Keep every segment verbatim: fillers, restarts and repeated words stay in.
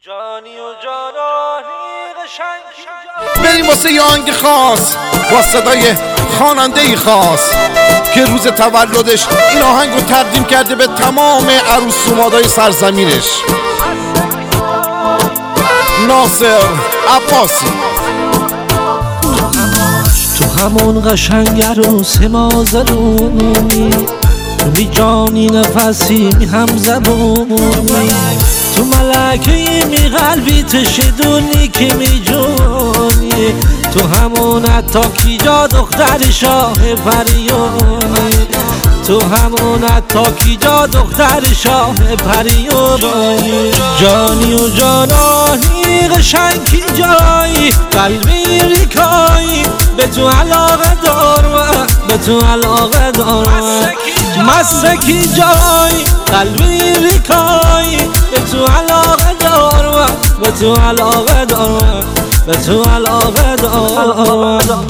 جانی و جانانی قشنگی بریم واسه یه آهنگ خاص با صدای خواننده ای خاص که روز تولدش این آهنگ رو تقدیم کرده به تمام عروس سومادای سرزمینش. ناصر عباسی. تو همون قشنگ عروس مازرونی، تو می جانی نفسی می هم زبونی، تو ملکه می قلبی تشدونی که می جونی، تو همون اتاکی جا دختر شاه پریونی، تو همون اتاکی جا دختر شاه پریونی. جانی و جانانی قشنگی جایی، قلبی ریکایی به تو علاقه دارم، به تو علاقه دارم. مسکی جای قلبی ریکایی به تو علاقه دارم، به تو علاقه دارم، به تو علاقه دارم.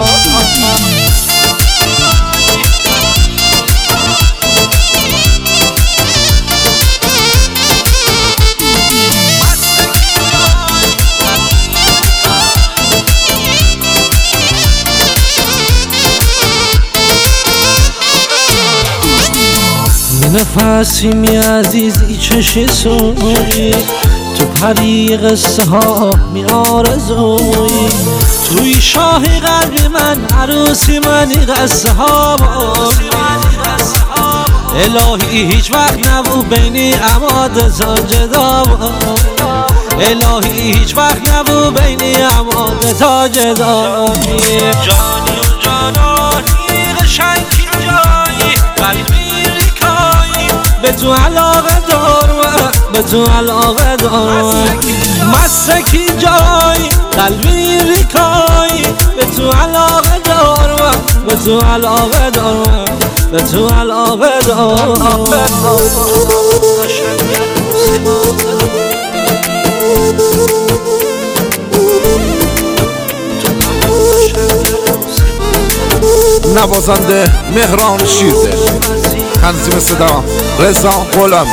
نفسی می عزیزی چش سوی، تو پری قصه ها می آرزوی، توی شاه قلب من عروسی منی قصه ها باری. الهی هیچ وقت نبو بینی اماد تا جدا باری، الهی هیچ وقت نبو بینی اماد تا جدا باری. جانی و جانانی قشنگی جایی، قلبی به تو علاقه دارم، به تو علاقه دارم. مسکی جای قلبی ریکایی به تو علاقه دارم، به تو علاقه دارم، به تو علاقه دارم. نوازنده مهران شیرده، تنظیم صدا رضا غلامی.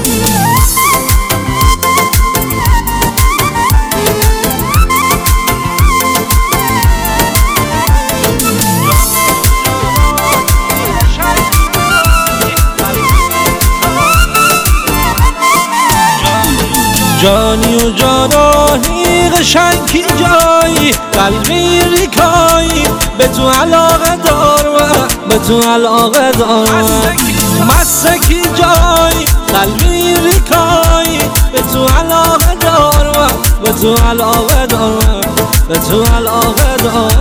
جانی و جانانی قشنگی جایی، قلبی ریکایی به تو علاقه دارم، به تو علاقه دارم. مسکی جای قلبی ریکایی به تو علاقه دارم، به تو علاقه دارم، به تو علاقه دارم.